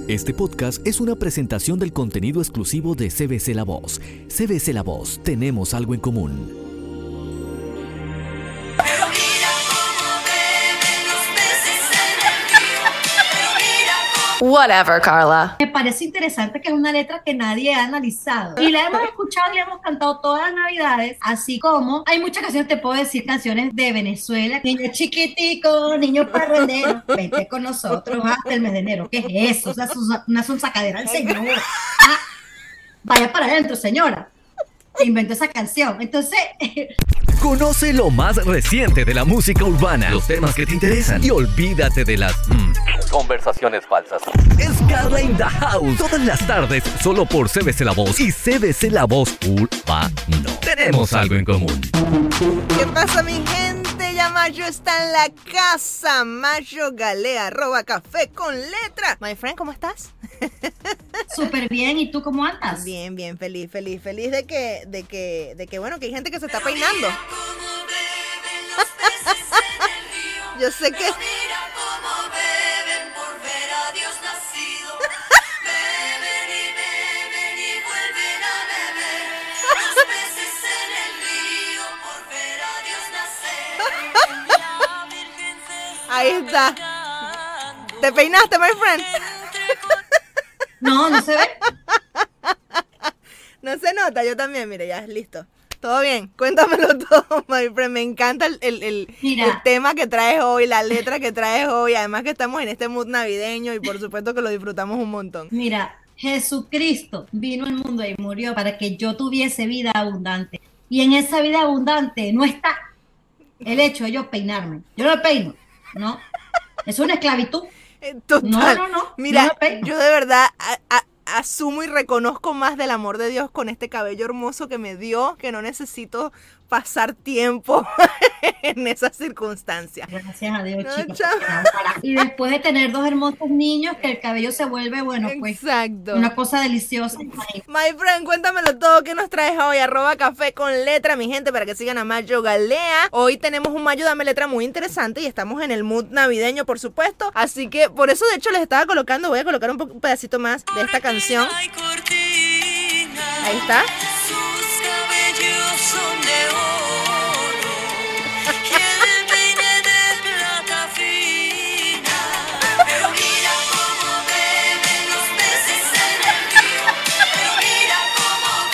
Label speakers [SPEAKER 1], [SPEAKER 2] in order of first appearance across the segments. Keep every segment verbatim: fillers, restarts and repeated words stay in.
[SPEAKER 1] Este podcast es una presentación del contenido exclusivo de C B C La Voz. C B C La Voz, tenemos algo en común.
[SPEAKER 2] Whatever, Carla.
[SPEAKER 3] Me parece interesante que es una letra que nadie ha analizado. Y la hemos escuchado y la hemos cantado todas las navidades, así como hay muchas canciones, te puedo decir, canciones de Venezuela. Niño chiquitico, niño parrandero, vete con nosotros hasta el mes de enero. ¿Qué es eso? O sea, una sonsacadera al señor. Ah, vaya para adentro, señora. Inventó esa canción. Entonces...
[SPEAKER 1] Conoce lo más reciente de la música urbana, los temas que te interesan y olvídate de las mm, conversaciones falsas. Es Carla in the House, todas las tardes, solo por C B C La Voz y C B C La Voz Urbano. Tenemos algo en común.
[SPEAKER 4] ¿Qué pasa, mi gente? Ya Mayo está en la casa. Mayo Galea, arroba café con letra. My friend, ¿cómo estás?
[SPEAKER 3] Súper bien, ¿y tú cómo andas?
[SPEAKER 4] Bien, bien, feliz, feliz, feliz de que, de que, de que, bueno, que hay gente que se está peinando. Yo sé que... Ahí está. ¿Te peinaste, my friend?
[SPEAKER 3] No, no se ve.
[SPEAKER 4] No se nota, yo también, mire, ya es listo. Todo bien, cuéntamelo todo, my friend. Me encanta el, el, el, el tema que traes hoy, la letra que traes hoy. Además que estamos en este mood navideño y por supuesto que lo disfrutamos un montón.
[SPEAKER 3] Mira, Jesucristo vino al mundo y murió para que yo tuviese vida abundante. Y en esa vida abundante no está el hecho de yo peinarme. Yo no me peino, ¿no? Es una esclavitud.
[SPEAKER 4] Total.
[SPEAKER 3] No, no, no.
[SPEAKER 4] Mira,
[SPEAKER 3] yo,
[SPEAKER 4] yo de verdad a, a, asumo y reconozco más del amor de Dios con este cabello hermoso que me dio, que no necesito pasar tiempo en esas circunstancias.
[SPEAKER 3] Gracias a Dios,
[SPEAKER 4] no,
[SPEAKER 3] chicos. Y después de tener dos hermosos niños, que el cabello se vuelve, bueno, pues,
[SPEAKER 4] exacto,
[SPEAKER 3] una cosa deliciosa.
[SPEAKER 4] My friend, cuéntamelo todo. ¿Qué nos traes hoy? Arroba café con letra, mi gente, para que sigan a Mayo Galea. Hoy tenemos un Mayo Dame Letra muy interesante y estamos en el mood navideño, por supuesto. Así que, por eso, de hecho, les estaba colocando, voy a colocar un, po- un pedacito más de esta canción. Ahí está.
[SPEAKER 5] Son de oro, y el peine de plata fina, pero mira cómo beben los peces en el río, pero mira cómo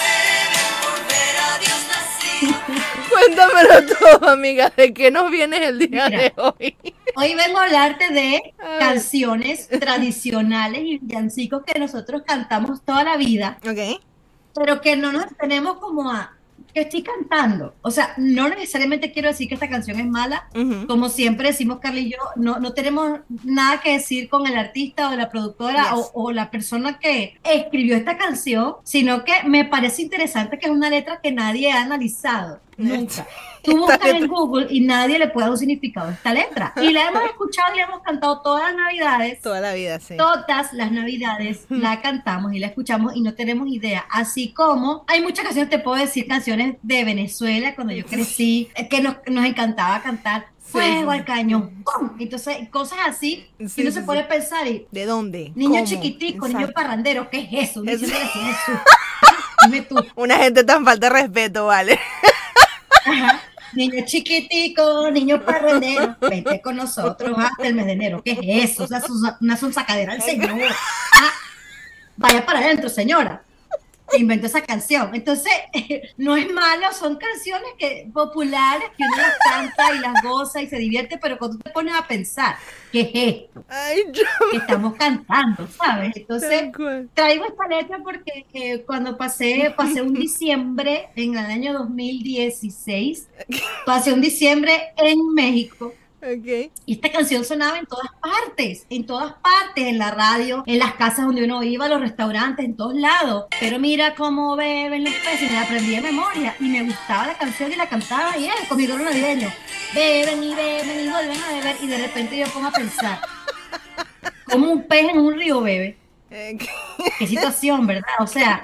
[SPEAKER 5] beben por ver a Dios nacido.
[SPEAKER 4] Cuéntamelo todo, amiga, ¿de qué nos vienes el día
[SPEAKER 3] Mira,
[SPEAKER 4] de hoy?
[SPEAKER 3] Hoy vengo a hablarte de canciones tradicionales y villancicos que nosotros cantamos toda la vida,
[SPEAKER 4] Ok.
[SPEAKER 3] pero que no nos tenemos como a... que estoy cantando. O sea, no necesariamente quiero decir que esta canción es mala.
[SPEAKER 4] Uh-huh.
[SPEAKER 3] Como siempre decimos, Carla y yo, no, no tenemos nada que decir con el artista o la productora
[SPEAKER 4] Yes.
[SPEAKER 3] o, o la persona que escribió esta canción, sino que me parece interesante que es una letra que nadie ha analizado. Nunca. Tú buscas en Google y nadie le puede dar un significado a esta letra. Y la hemos escuchado y la hemos cantado todas las navidades.
[SPEAKER 4] Toda la vida, sí.
[SPEAKER 3] Todas las navidades la cantamos y la escuchamos y no tenemos idea. Así como hay muchas canciones, te puedo decir, canciones de Venezuela, cuando yo crecí, que nos, nos encantaba cantar. Fuego
[SPEAKER 4] sí.
[SPEAKER 3] al cañón, ¡pum! Entonces, cosas así,
[SPEAKER 4] Sí,
[SPEAKER 3] y uno
[SPEAKER 4] sí,
[SPEAKER 3] se
[SPEAKER 4] sí.
[SPEAKER 3] pone a pensar y...
[SPEAKER 4] ¿De dónde?
[SPEAKER 3] Niño
[SPEAKER 4] ¿Cómo?
[SPEAKER 3] chiquitico,
[SPEAKER 4] Exacto.
[SPEAKER 3] niño parrandero, ¿qué es eso?
[SPEAKER 4] Es-
[SPEAKER 3] Diciéndole así, Jesús. Dime tú.
[SPEAKER 4] Una gente tan falta de respeto, ¿vale?
[SPEAKER 3] Ajá. Niño chiquitico, niño parrandero, vete con nosotros hasta el mes de enero. ¿Qué es eso? O sea, una sonsacadera al señor. Ah, vaya para adentro, señora. Inventó esa canción. Entonces, no es malo, son canciones que populares que uno las canta y las goza y se divierte, pero cuando te pones a pensar, ¿qué es esto
[SPEAKER 4] Ay, yo...
[SPEAKER 3] que estamos cantando, sabes? Entonces,
[SPEAKER 4] Tal cual.
[SPEAKER 3] traigo esta letra porque eh, cuando pasé, pasé un diciembre en el año dos mil dieciséis, pasé un diciembre en México.
[SPEAKER 4] Ok.
[SPEAKER 3] Y esta canción sonaba en todas partes, en todas partes, en la radio, en las casas donde uno iba, los restaurantes, en todos lados. Pero mira cómo beben los peces, me la aprendí de memoria y me gustaba la canción y la cantaba y él, con mi gorro navideño. Beben y beben y vuelven a beber y de repente yo pongo a pensar, como un pez en un río bebe.
[SPEAKER 4] Eh,
[SPEAKER 3] Qué situación, ¿verdad? O sea,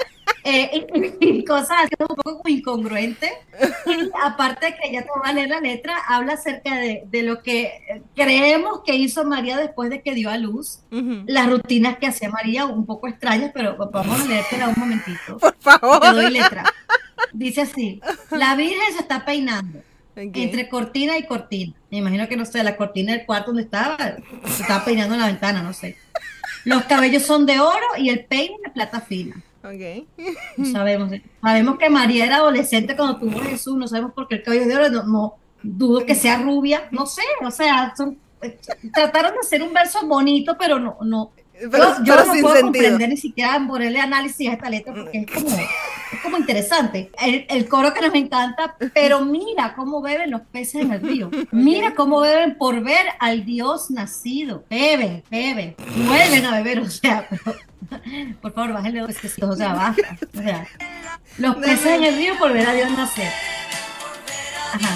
[SPEAKER 3] eh, y, y cosas así un poco como incongruentes. Y aparte de que ya te voy a leer la letra, habla acerca de, de lo que creemos que hizo María después de que dio a luz,
[SPEAKER 4] Ujú.
[SPEAKER 3] las rutinas que hacía María, un poco extrañas, pero vamos a leértela un momentito.
[SPEAKER 4] Por favor.
[SPEAKER 3] Te doy letra. Dice así: la Virgen se está peinando
[SPEAKER 4] Ok.
[SPEAKER 3] entre cortina y cortina. Me imagino que, no sé, la cortina del cuarto donde estaba, se estaba peinando en la ventana, no sé. Los cabellos son de oro y el peine de plata fina.
[SPEAKER 4] Ok.
[SPEAKER 3] No sabemos. Sabemos que María era adolescente cuando tuvo a Jesús, no sabemos por qué el cabello es de oro, no, no dudo que sea rubia, no sé, o sea, son, eh, trataron de hacer un verso bonito, pero no, no.
[SPEAKER 4] Pero,
[SPEAKER 3] yo yo
[SPEAKER 4] pero
[SPEAKER 3] no
[SPEAKER 4] sin
[SPEAKER 3] puedo
[SPEAKER 4] sentido.
[SPEAKER 3] comprender ni siquiera ponerle análisis a esta letra porque es como, es como interesante. El, el coro que nos encanta, pero mira cómo beben los peces en el río. Mira cómo beben por ver al Dios nacido. Beben, beben, vuelven a beber, o sea, pero, por favor, bájenle los pececitos, o sea, basta. O sea, los peces en el río por ver a Dios nacer. Ajá.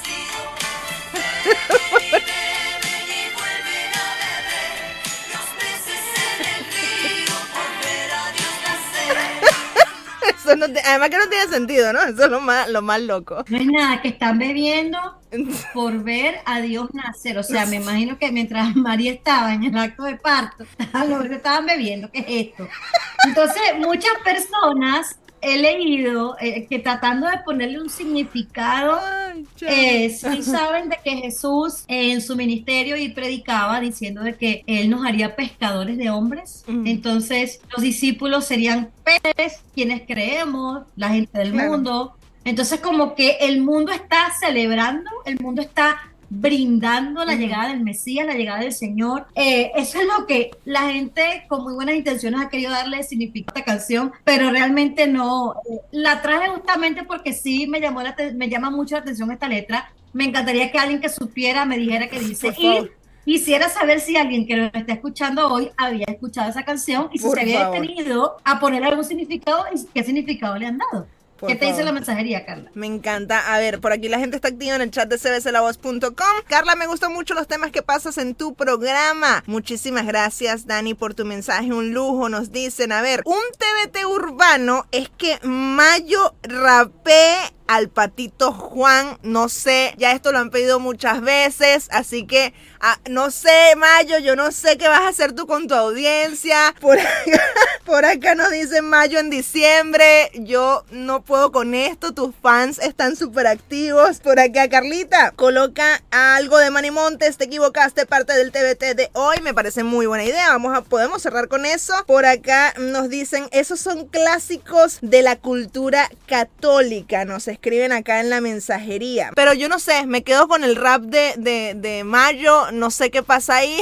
[SPEAKER 4] Eso no te- además que no tiene sentido, ¿no? Eso es lo más, lo más loco.
[SPEAKER 3] No es nada, que están bebiendo por ver a Dios nacer. O sea, me imagino que mientras María estaba en el acto de parto, estaban, los bebés estaban bebiendo. ¿Qué es esto? Entonces, muchas personas he leído eh, que tratando de ponerle un significado,
[SPEAKER 4] Ay, chamo.
[SPEAKER 3] eh, sí saben de que Jesús eh, en su ministerio y predicaba diciendo de que él nos haría pescadores de hombres.
[SPEAKER 4] Ujú.
[SPEAKER 3] Entonces, los discípulos serían peces, quienes creemos, la gente del
[SPEAKER 4] Claro.
[SPEAKER 3] mundo. Entonces, como que el mundo está celebrando, el mundo está brindando la
[SPEAKER 4] Ujú.
[SPEAKER 3] llegada del Mesías, la llegada del Señor. Eh, eso es lo que la gente con muy buenas intenciones ha querido darle significado a esta canción, pero realmente no. Eh, la traje justamente porque sí me llamó la, te- me llama mucho la atención esta letra. Me encantaría que alguien que supiera me dijera qué dice.
[SPEAKER 4] Por favor.
[SPEAKER 3] Y quisiera saber si alguien que lo está escuchando hoy había escuchado esa canción y si
[SPEAKER 4] Por
[SPEAKER 3] se había
[SPEAKER 4] favor.
[SPEAKER 3] detenido a poner algún significado y qué significado le han dado.
[SPEAKER 4] Por
[SPEAKER 3] ¿Qué te dice
[SPEAKER 4] favor.
[SPEAKER 3] la mensajería, Carla?
[SPEAKER 4] Me encanta. A ver, por aquí la gente está activa en el chat de c b c la voz punto com. Carla, me gustan mucho los temas que pasas en tu programa. Muchísimas gracias, Dani, por tu mensaje. Un lujo, nos dicen. A ver, un T V T urbano es que Mayo rapee al Patito Juan. No sé, ya esto lo han pedido muchas veces, así que ah, no sé, Mayo, yo no sé qué vas a hacer tú con tu audiencia. Por acá, por acá nos dicen Mayo en diciembre. Yo no puedo con esto, tus fans están súper activos. Por acá, Carlita, coloca algo de Manny Montes, te equivocaste, parte del T V T de hoy. Me parece muy buena idea, vamos a, podemos cerrar con eso. Por acá nos dicen, esos son clásicos de la cultura católica, nos escriben acá en la mensajería. Pero yo no sé, me quedo con el rap de, de, de Mayo, no sé qué pasa ahí.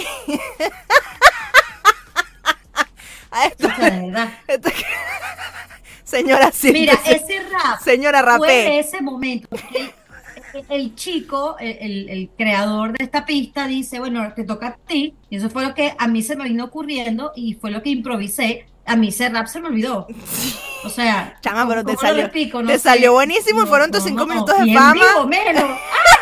[SPEAKER 4] A esto-
[SPEAKER 3] O sea, de verdad.
[SPEAKER 4] esto- Señora,
[SPEAKER 3] Mira,
[SPEAKER 4] siéntese.
[SPEAKER 3] ese rap
[SPEAKER 4] Señora,
[SPEAKER 3] fue de
[SPEAKER 4] rapé.
[SPEAKER 3] ese momento. porque El, el chico, el, el- el creador de esta pista, dice, bueno, te toca a ti. Y eso fue lo que a mí se me vino ocurriendo y fue lo que improvisé. A mí ese rap se me olvidó. O sea,
[SPEAKER 4] Chama, pero te
[SPEAKER 3] ¿cómo lo
[SPEAKER 4] salió,
[SPEAKER 3] explico? No
[SPEAKER 4] te
[SPEAKER 3] sé.
[SPEAKER 4] salió buenísimo y
[SPEAKER 3] No,
[SPEAKER 4] fueron tus
[SPEAKER 3] no,
[SPEAKER 4] cinco
[SPEAKER 3] no,
[SPEAKER 4] minutos de
[SPEAKER 3] bien
[SPEAKER 4] fama.
[SPEAKER 3] vivo, melo.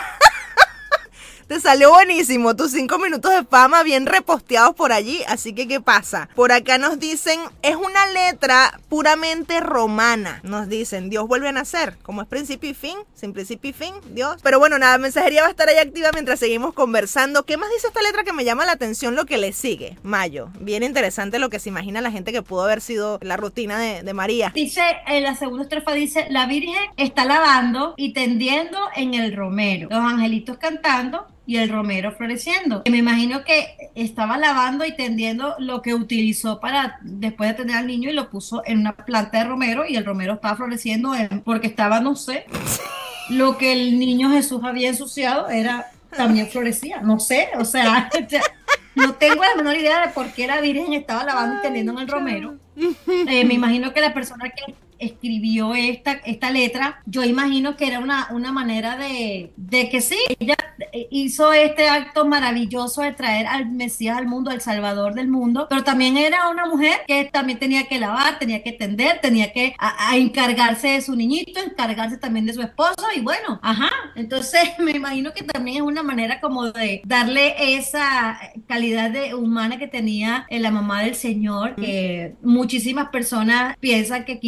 [SPEAKER 4] Te salió buenísimo, tus cinco minutos de fama bien reposteados por allí, así que ¿qué pasa? Por acá nos dicen, es una letra puramente romana, nos dicen, Dios vuelve a nacer, como es principio y fin, sin principio y fin, Dios. Pero bueno, nada, mensajería va a estar ahí activa mientras seguimos conversando. ¿Qué más dice esta letra que me llama la atención lo que le sigue? Mayo, bien interesante lo que se imagina la gente que pudo haber sido la rutina de, de María.
[SPEAKER 3] Dice, en la segunda estrofa dice, la Virgen está lavando y tendiendo en el romero, los angelitos cantando y el romero floreciendo. Me imagino que estaba lavando y tendiendo lo que utilizó para después de tener al niño y lo puso en una planta de romero y el romero estaba floreciendo en- porque estaba, no sé, lo que el niño Jesús había ensuciado era también florecía, no sé, o sea, no tengo la menor idea de por qué la Virgen estaba lavando y tendiendo en el romero. Eh, me imagino que la persona que escribió esta, esta letra, yo imagino que era una, una manera de, de que sí, ella hizo este acto maravilloso de traer al Mesías al mundo, al Salvador del mundo, pero también era una mujer que también tenía que lavar, tenía que tender, tenía que a, a encargarse de su niñito, encargarse también de su esposo y bueno, ajá, entonces me imagino que también es una manera como de darle esa calidad de humana que tenía eh, la mamá del Señor, que muchísimas personas piensan que quizás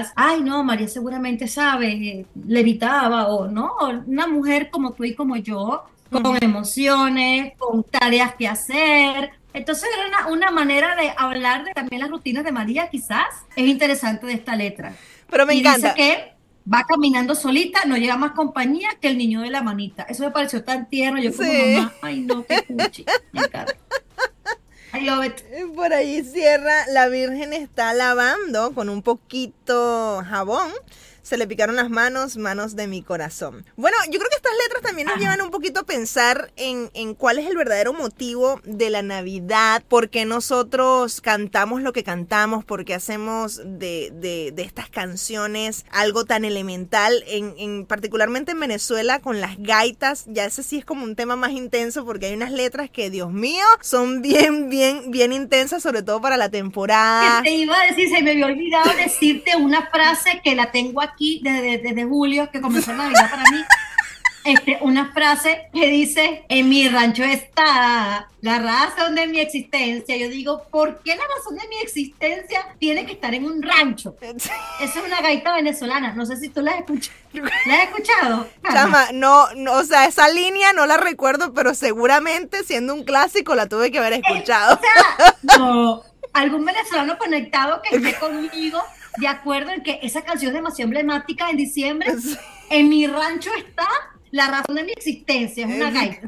[SPEAKER 3] digas, ay no, María seguramente sabe, eh, levitaba o no, una mujer como tú y como yo, con
[SPEAKER 4] Ujú.
[SPEAKER 3] emociones, con tareas que hacer. Entonces era una, una manera de hablar de también las rutinas de María, quizás. Es interesante de esta letra.
[SPEAKER 4] Pero me
[SPEAKER 3] Y dice
[SPEAKER 4] encanta.
[SPEAKER 3] que va caminando solita, no lleva más compañía que el niño de la manita. Eso me pareció tan tierno, yo como
[SPEAKER 4] Sí.
[SPEAKER 3] mamá, ay no, qué cuchi, me encanta. I love it.
[SPEAKER 4] Por allí cierra, la Virgen está lavando con un poquito jabón. Se le picaron las manos, manos de mi corazón. Bueno, yo creo que estas letras también nos
[SPEAKER 3] Ajá.
[SPEAKER 4] llevan un poquito a pensar en, en cuál es el verdadero motivo de la Navidad, por qué nosotros cantamos lo que cantamos, por qué hacemos de, de, de estas canciones algo tan elemental, en, en, particularmente en Venezuela con las gaitas. Ya ese sí es como un tema más intenso porque hay unas letras que, Dios mío, son bien, bien, bien intensas, sobre todo para la temporada.
[SPEAKER 3] Que te iba a decir, se me había olvidado decirte una frase que la tengo aquí desde, desde julio, que comenzó la Navidad para mí. Este, una frase que dice, en mi rancho está la razón de mi existencia. Yo digo, ¿por qué la razón de mi existencia tiene que estar en un rancho? Esa es una gaita venezolana, no sé si tú la has escuchado. ¿La has escuchado?
[SPEAKER 4] Chama, no, no, o sea, esa línea no la recuerdo, pero seguramente siendo un clásico la tuve que haber escuchado.
[SPEAKER 3] O sea, no, algún venezolano conectado que esté conmigo de acuerdo en que esa canción es demasiado emblemática en diciembre. En mi rancho está la razón de mi existencia, es una gaita.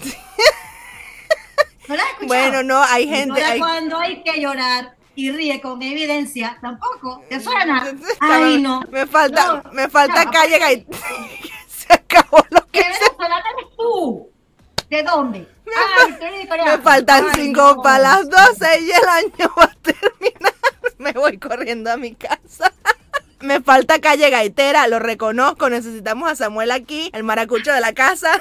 [SPEAKER 3] ¿No la has escuchado?
[SPEAKER 4] Bueno, no, hay gente.
[SPEAKER 3] Ahora
[SPEAKER 4] Hay...
[SPEAKER 3] cuando hay que llorar y ríe con evidencia, tampoco. ¿Te suena?
[SPEAKER 4] Chama,
[SPEAKER 3] Ay, no.
[SPEAKER 4] Me falta,
[SPEAKER 3] No,
[SPEAKER 4] me falta
[SPEAKER 3] chama,
[SPEAKER 4] calle Gait. Se acabó lo que
[SPEAKER 3] ¿qué
[SPEAKER 4] se...
[SPEAKER 3] venezolana eres tú? ¿De dónde? Ay, tú eres de Corea.
[SPEAKER 4] Me faltan
[SPEAKER 3] Ay,
[SPEAKER 4] cinco
[SPEAKER 3] no.
[SPEAKER 4] para las doce y el año va a terminar. Me voy corriendo a mi casa. Me falta calle gaitera, lo reconozco, necesitamos a Samuel aquí, el maracucho de la casa.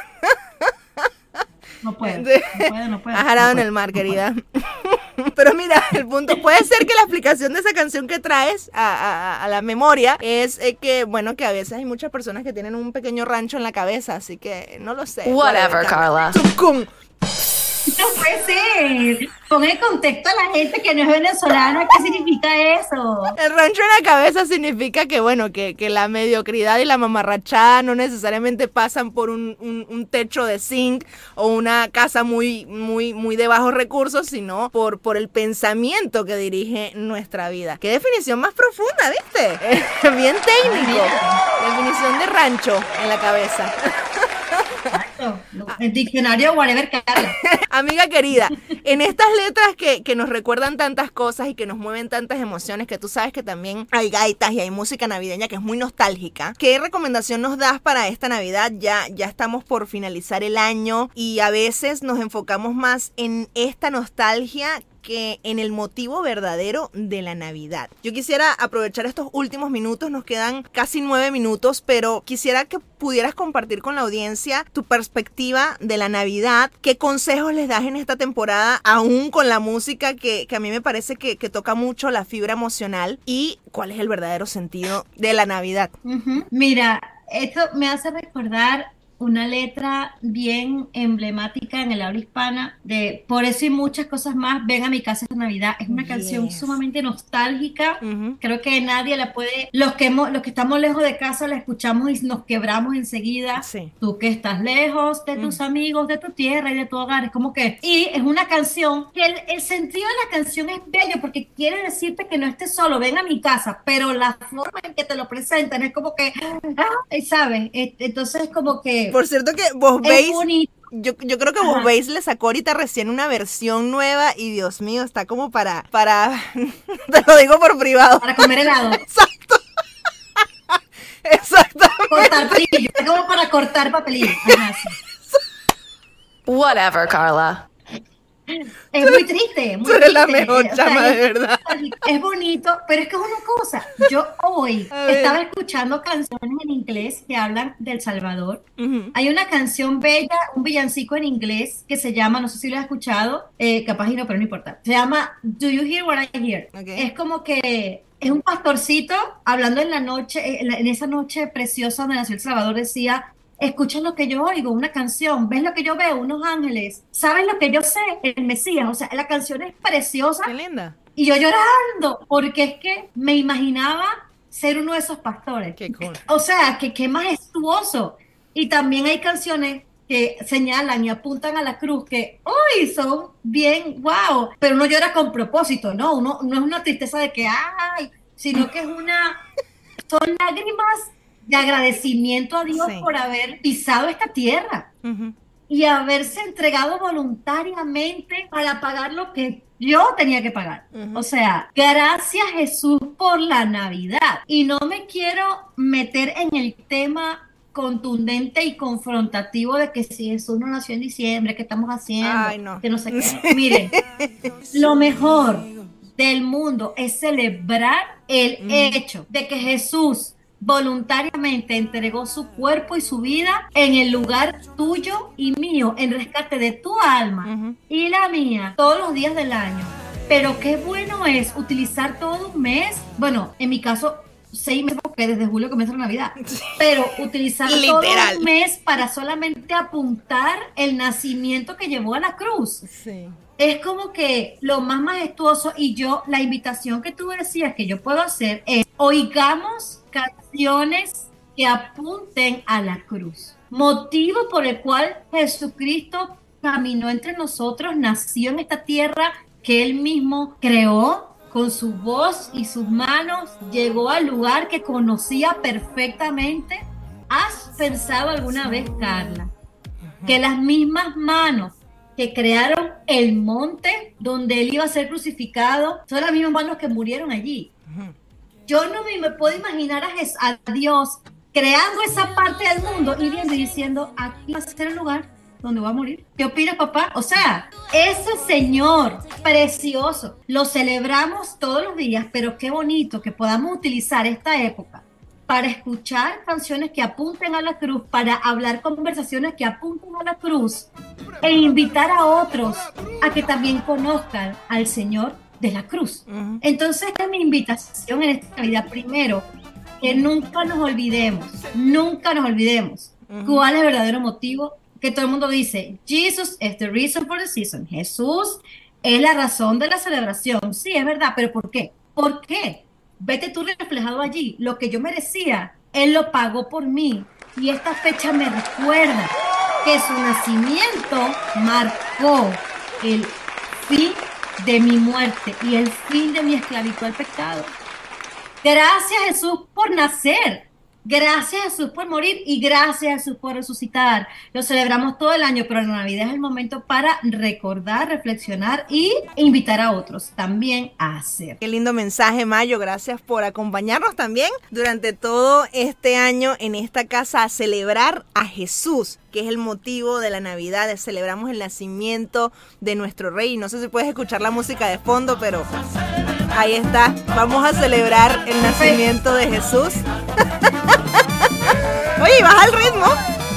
[SPEAKER 3] No puedo,
[SPEAKER 4] De-
[SPEAKER 3] no puedo, no puedo.
[SPEAKER 4] Has jarado
[SPEAKER 3] no
[SPEAKER 4] en
[SPEAKER 3] puedo,
[SPEAKER 4] el mar,
[SPEAKER 3] no puedo.
[SPEAKER 4] querida. Pero mira, el punto puede ser que la explicación de esa canción que traes a, a- a la memoria es eh, que, bueno, que a veces hay muchas personas que tienen un pequeño rancho en la cabeza, así que no lo sé.
[SPEAKER 2] Whatever, Carla.
[SPEAKER 4] Tucum.
[SPEAKER 3] No puede ser. Pon en contexto a la gente que no es venezolana, ¿qué significa eso?
[SPEAKER 4] El rancho en la cabeza significa que, bueno, que, que la mediocridad y la mamarrachada no necesariamente pasan por un, un, un techo de zinc o una casa muy, muy, muy de bajos recursos, sino por, por el pensamiento que dirige nuestra vida. Qué definición más profunda, ¿viste? Bien técnico. Definición de rancho en la cabeza.
[SPEAKER 3] Exacto. El diccionario whatever Carla.
[SPEAKER 4] Amiga querida, en estas letras que, que nos recuerdan tantas cosas y que nos mueven tantas emociones, que tú sabes que también hay gaitas y hay música navideña que es muy nostálgica, ¿qué recomendación nos das para esta Navidad? Ya, ya estamos por finalizar el año y a veces nos enfocamos más en esta nostalgia que en el motivo verdadero de la Navidad. Yo quisiera aprovechar estos últimos minutos, nos quedan casi nueve minutos, pero quisiera que pudieras compartir con la audiencia tu perspectiva de la Navidad, qué consejos les das en esta temporada, aún con la música que, que a mí me parece que, que toca mucho la fibra emocional, y cuál es el verdadero sentido de la Navidad.
[SPEAKER 3] Ujú. Mira, esto me hace recordar una letra bien emblemática en el habla hispana de Por eso y muchas cosas más, ven a mi casa esta Navidad. Es una
[SPEAKER 4] Yes.
[SPEAKER 3] canción sumamente nostálgica.
[SPEAKER 4] Ujú.
[SPEAKER 3] Creo que nadie la puede, los que, hemos, los que estamos lejos de casa la escuchamos y nos quebramos enseguida.
[SPEAKER 4] Sí.
[SPEAKER 3] Tú que estás lejos de tus amigos, de tu tierra y de tu hogar, es como que, y es una canción que el, el sentido de la canción es bello porque quiere decirte que no estés solo, ven a mi casa, pero la forma en que te lo presentan es como que, ah, ¿sabes? Entonces es como que
[SPEAKER 4] Por cierto que vos
[SPEAKER 3] es
[SPEAKER 4] veis...
[SPEAKER 3] bonito.
[SPEAKER 4] Yo, yo creo que vos
[SPEAKER 3] Ajá.
[SPEAKER 4] veis le sacó ahorita recién una versión nueva y Dios mío, está como para, para, te lo digo por privado.
[SPEAKER 3] Para comer helado,
[SPEAKER 4] Exacto. Exactamente.
[SPEAKER 3] cortar papelillo, es como para cortar papelillo. Ajá, sí.
[SPEAKER 2] Whatever, Carla.
[SPEAKER 3] Es muy triste, muy
[SPEAKER 4] Tú eres la
[SPEAKER 3] triste.
[SPEAKER 4] mejor,
[SPEAKER 3] O sea,
[SPEAKER 4] chama,
[SPEAKER 3] es-
[SPEAKER 4] de verdad.
[SPEAKER 3] Es bonito, pero es que es una cosa. Yo hoy
[SPEAKER 4] A ver.
[SPEAKER 3] estaba escuchando canciones en inglés que hablan del Salvador.
[SPEAKER 4] Ujú.
[SPEAKER 3] Hay una canción bella, un villancico en inglés que se llama, no sé si lo has escuchado, eh, capaz y no, pero no importa. Se llama Do You Hear What I Hear?
[SPEAKER 4] Ok.
[SPEAKER 3] Es como que es un pastorcito hablando en la noche, en, la- en esa noche preciosa donde nació El Salvador, decía: escucha lo que yo oigo, una canción, ves lo que yo veo, unos ángeles, sabes lo que yo sé, el Mesías. O sea, la canción es preciosa
[SPEAKER 4] Qué linda.
[SPEAKER 3] y yo llorando, porque es que me imaginaba ser uno de esos pastores.
[SPEAKER 4] Qué cool.
[SPEAKER 3] O sea, que qué majestuoso. Y también hay canciones que señalan y apuntan a la cruz que hoy son bien wow, pero uno llora con propósito, ¿no? Uno no es una tristeza de que ay, sino que es una, son lágrimas de agradecimiento a Dios
[SPEAKER 4] Sí.
[SPEAKER 3] por haber pisado esta tierra
[SPEAKER 4] Ujú.
[SPEAKER 3] y haberse entregado voluntariamente para pagar lo que yo tenía que pagar.
[SPEAKER 4] Ujú.
[SPEAKER 3] O sea, gracias Jesús por la Navidad. Y no me quiero meter en el tema contundente y confrontativo de que si Jesús no nació en diciembre, ¿qué estamos haciendo?
[SPEAKER 4] Ay, no.
[SPEAKER 3] Que no sé qué. Miren, lo mejor del mundo es celebrar el
[SPEAKER 4] Mm.
[SPEAKER 3] hecho de que Jesús voluntariamente entregó su cuerpo y su vida en el lugar tuyo y mío, en rescate de tu alma
[SPEAKER 4] Ujú.
[SPEAKER 3] y la mía, todos los días del año. Pero qué bueno es utilizar todo un mes, bueno, en mi caso, seis meses, porque desde julio comienza la Navidad, pero utilizar todo
[SPEAKER 4] Literal.
[SPEAKER 3] un mes para solamente apuntar el nacimiento que llevó a la cruz.
[SPEAKER 4] Sí.
[SPEAKER 3] Es como que lo más majestuoso, y yo, la invitación que tú decías que yo puedo hacer es, oigamos canciones que apunten a la cruz. Motivo por el cual Jesucristo caminó entre nosotros, nació en esta tierra que Él mismo creó con su voz y sus manos, llegó al lugar que conocía perfectamente. ¿Has pensado alguna vez, Carla, que las mismas manos que crearon el monte donde Él iba a ser crucificado son las mismas manos que murieron allí? Yo no me, me puedo imaginar a, Jes- a Dios creando esa parte del mundo y viendo y diciendo, aquí va a ser el lugar donde voy a morir. ¿Qué opinas, papá? O sea, ese Señor precioso lo celebramos todos los días, pero qué bonito que podamos utilizar esta época para escuchar canciones que apunten a la cruz, para hablar conversaciones que apunten a la cruz e invitar a otros a que también conozcan al Señor de la cruz.
[SPEAKER 4] Ujú.
[SPEAKER 3] Entonces, es mi invitación en esta Navidad, primero, que nunca nos olvidemos, nunca nos olvidemos
[SPEAKER 4] Ujú.
[SPEAKER 3] cuál es el verdadero motivo, que todo el mundo dice, Jesus is the reason for the season. Jesús es la razón de la celebración. Sí, es verdad, pero ¿por qué? ¿Por qué? Vete tú reflejado allí. Lo que yo merecía, Él lo pagó por mí. Y esta fecha me recuerda que su nacimiento marcó el fin de mi muerte y el fin de mi esclavitud al pecado. Gracias, Jesús, por nacer. Gracias, Jesús, por morir. Y gracias, Jesús, por resucitar. Lo celebramos todo el año, pero la Navidad es el momento para recordar, reflexionar y invitar a otros también a hacer.
[SPEAKER 4] Qué lindo mensaje, Mayo. Gracias por acompañarnos también durante todo este año en esta casa a celebrar a Jesús, que es el motivo de la Navidad. Celebramos el nacimiento de nuestro Rey. No sé si puedes escuchar la música de fondo, pero ahí está. Vamos a celebrar el nacimiento de Jesús. Oye, baja el ritmo.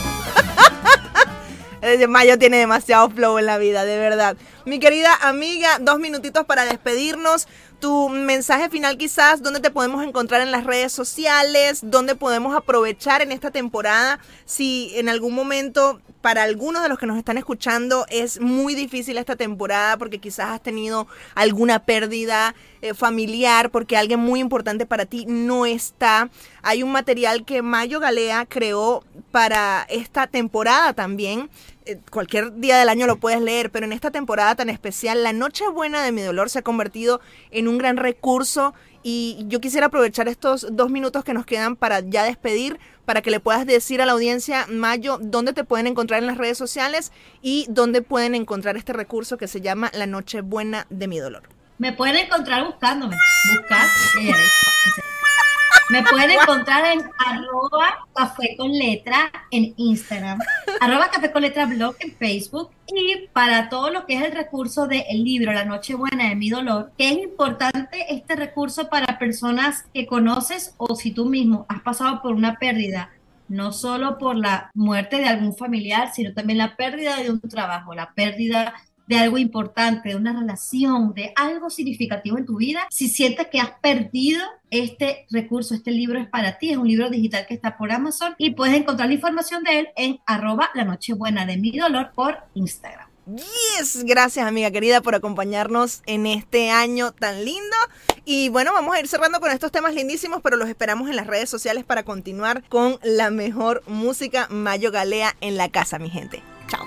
[SPEAKER 4] Eh, Mayo tiene demasiado flow en la vida, de verdad. Mi querida amiga, dos minutitos para despedirnos. Tu mensaje final quizás, ¿dónde te podemos encontrar en las redes sociales? ¿Dónde podemos aprovechar en esta temporada? Si en algún momento, para algunos de los que nos están escuchando, es muy difícil esta temporada porque quizás has tenido alguna pérdida eh, familiar, porque alguien muy importante para ti no está. Hay un material que Mayo Galea creó para esta temporada también. Eh, cualquier día del año lo puedes leer, pero en esta temporada tan especial, La Nochebuena de mi dolor se ha convertido en un gran recurso y yo quisiera aprovechar estos dos minutos que nos quedan para ya despedir, para que le puedas decir a la audiencia, Mayo, dónde te pueden encontrar en las redes sociales y dónde pueden encontrar este recurso que se llama La Nochebuena de mi dolor.
[SPEAKER 3] Me pueden encontrar buscándome. Buscar. ¿Qué eres? Me pueden encontrar en arroba café con letra en Instagram, arroba café con letra blog en Facebook, y para todo lo que es el recurso del libro La Nochebuena de mi dolor, que es importante este recurso para personas que conoces o si tú mismo has pasado por una pérdida, no solo por la muerte de algún familiar, sino también la pérdida de un trabajo, la pérdida de algo importante, de una relación, de algo significativo en tu vida. Si sientes que has perdido este recurso, este libro es para ti, es un libro digital que está por Amazon y puedes encontrar la información de él en arroba la nochebuena de mi dolor por Instagram.
[SPEAKER 4] Yes, gracias amiga querida por acompañarnos en este año tan lindo Y bueno, vamos a ir cerrando con estos temas lindísimos, pero los esperamos en las redes sociales para continuar con la mejor música Mayo Galea en la casa, mi gente. Chao.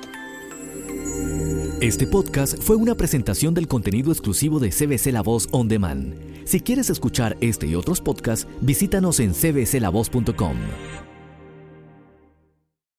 [SPEAKER 1] Este podcast fue una presentación del contenido exclusivo de C B C La Voz On Demand. Si quieres escuchar este y otros podcasts, visítanos en c b c la voz punto com.